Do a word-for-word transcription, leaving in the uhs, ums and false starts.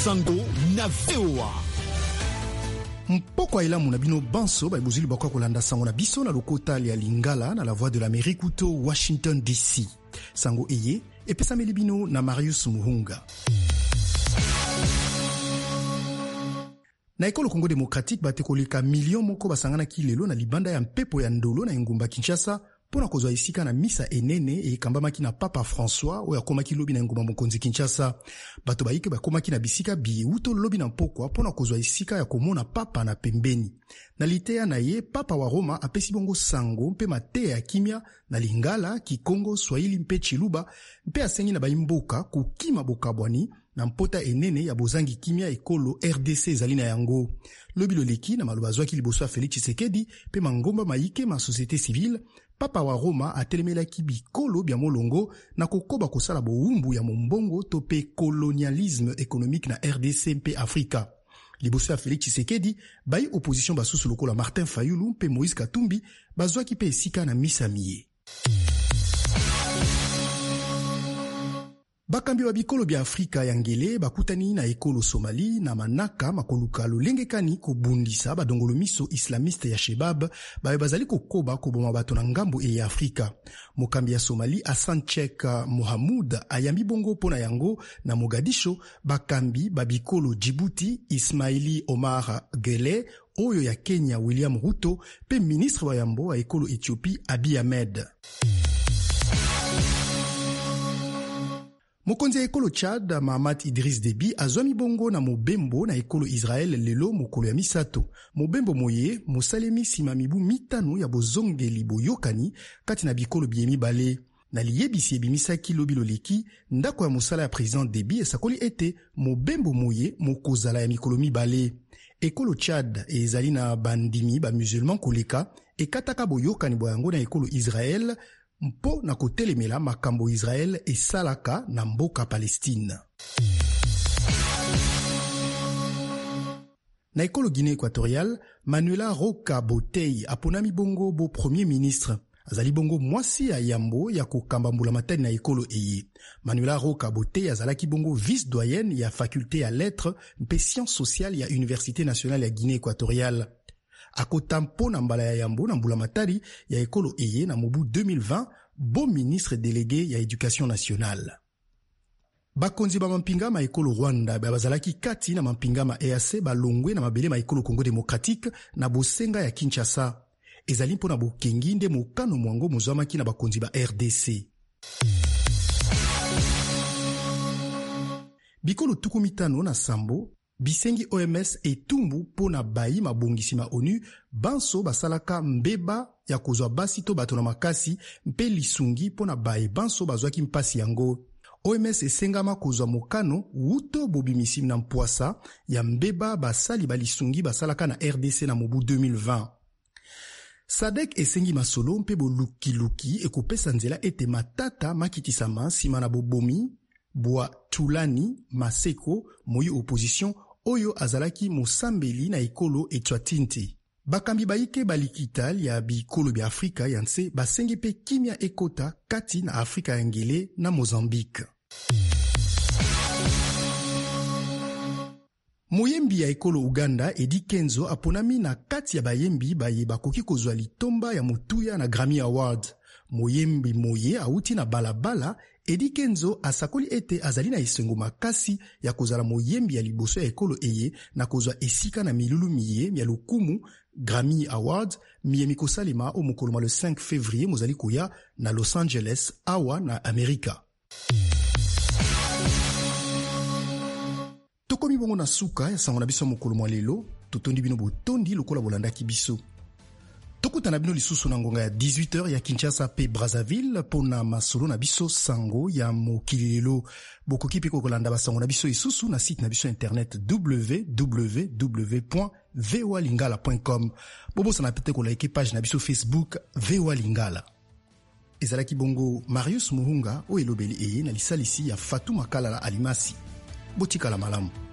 Sango na V O A. Mpoko ailamu na bino banso ba ibuzili bakwa kolanda sango na biso na lokota ya Lingala na la voix de l'Amérique to Washington D C. Sango eye epesa melibino na Marius Muhunga. Na ekolo Congo Démocratique batekoleka million moko basangana kilelo na libanda ya mpepo ya ndolo na ngumba Kinshasa pona kozwa isika na misa enene e kambamaki na Papa François oya komaki lobi na ngumba mokonzi Kinshasa. Bato baike bakomaki na bisika biuto lobi na mpokwa pona kozwa isika ya komona papa na pembeni. Na litea na ye Papa wa Roma apesi bongo sango mpe matea ya kimia na Lingala, Kikongo, Swahili mpe Chiluba mpe asengi na baimboka kukima bokabwani na mpota enene ya bozangi kimia ekolo R D C ezalina yango. Lobi loleki na maloba zwaki liboso ya Félix Tshisekedi pe mangomba maike ma société civile. Papa wa Roma atelemelaki bikolo bya molongo na kokoba kosala boumbu ya mombongo to pe colonialisme économique na R D C mpe Afrika. Liboso ya Félix Tshisekedi bayi opposition basusu lokola Martin Fayulu mpe Moïse Katumbi bazwaki pe esika na misa miye. Bakambi wa bikolo bya Afrika ya ngele bakutani na ekolo Somali na manaka makoluka lolengekani kobundisa badongolo miso islamiste ya Shebab bawe bazali kokoba koboma bato na ngambo e ya Afrika. Mokambi ya Somali Hassan Sheikh Mohamud ayambi bongo pona yango na Mogadisho bakambi babikolo Djibouti Ismaili Omar Gele oyo ya Kenya William Ruto pe ministre wa yambo wa ekolo Ethiopie Abiy Ahmed. Mokonzi ya ekolo Chad Mahamat Idriss Déby azwami bongo na mobembo na ekolo Israel lelo mokolo ya misato. Mobembo moye mosalemi sima mibu mitano ya bozongeli boyokani kati na bikolo biemi bale. Na liyebisi ebimisaki lobi loleki ndako ya mosala ya président Déby esakoli ete mobembo moye mokozala ya mikolo mibale. Ekolo Chad ezali na bandimi ba musulman koleka ekataka boyokani boyango na ekolo Israel mpo na kotelemela makambo Israel esalaka na mboka Palestine. Na ekolo Guinée équatoriale, Manuela Roca Botei aponami bongo bo premier ministre. Azali bongo mwasi ya yambo ya kokamba mbula matani na ekolo eye. Manuela Roca Botei azalaki bongo vice doyenne ya faculté ya lettres mpe sciences sociales ya Université nationale ya Guinée équatoriale. Akotampo na mbala ya yambo na mbula matari ya ekolo eye na mobu deux mille vingt, bon ministre délégué ya éducation nationale. Bakonzi ba mampingama ekolo Rwanda bazalaki kati na mampingama E A C balongwe na mabele ma ekolo Congo Démocratique na bosenga ya Kinshasa. Ezali mpo na bokengi nde mokano mwango mozwamaki na bakonzi ba R D C. Bikolo tuku mitano na sambo bisengi O M S etumbu pona bayi mabongisi ma ONU banso basalaka mbeba ya kozwa basi to bato na makasi mpe lisungi pona bayi banso bazwaki mpasi yango. O M S esengama kozwa mokano wuto bobimisi na mpwasa ya mbeba basali balisungi basalaka na R D C na mobu deux mille vingt. Sadek esengi masolo mpe bolukiluki ekopesa nzela ete matata makitisama sima na bobomi Bwa Tulani Maseko moyi opposition oyo azalaki mosambeli na ekolo Etwatinti. Bakambi baike balikital ya bikolo bya Afrika yanse basengi pe kimia ekota kati na Afrika ya ngele na Mozambique. Moyembi ya ekolo Uganda Eddie Kenzo aponami na kati ya bayembi baye bakoki kozwa litomba ya mutuya na Grammy Award. Moyembi moye auti na balabala Eddie Kenzo asakoli ete azali na esengo makasi ya kozala moyembi ya liboso ya ekolo eye na kozwa esika na milulu miye ya lokumu Grammy Award miye mikosalema o mokoloma le cinq février mozali koya na Los Angeles awa na Amerika. Tokomi bongo na suka ya sango na biso mokoloma lelo totondi bino botondi lokola bolandaki biso. Tokutana bino lisusu na ngonga ya dix-huit heures ya Kinshasa pe Brazzaville pona masolo na biso sango ya mokili lelo. Bokoki pe kolanda basango na biso isusu na site na biso internet w w w point v o a lingala point com. Bobosa na pete ko like page na biso Facebook V O A Lingala. Ezalaki bongo Marius Muhunga o elobeli eye na lisalisi ya Fatou Makala la Alimasi. Botika la malamu.